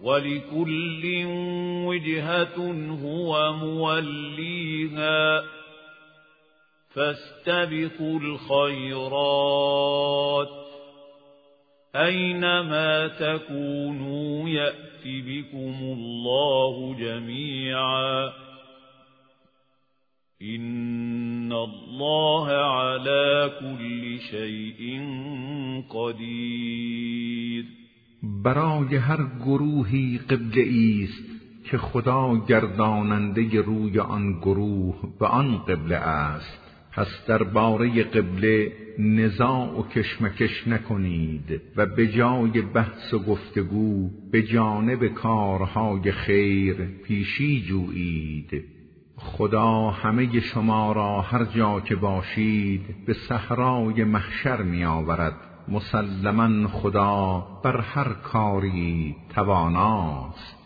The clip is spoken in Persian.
ولكل وجهة هو موليها فاستبقوا الخيرات أينما تكونوا يأت بكم الله جميعا إن الله على كل شيء قدیر. برای هر گروهی قبله ایست که خدا گرداننده روی آن گروه به آن قبله است. پس درباره قبله نزاع و کشمکش نکنید و به جای بحث و گفتگو به جانب کارهای خیر پیشی جویید. خدا همه شما را هر جا که باشید به صحرای محشر می آورد. مسلماً خدا بر هر کاری تواناست.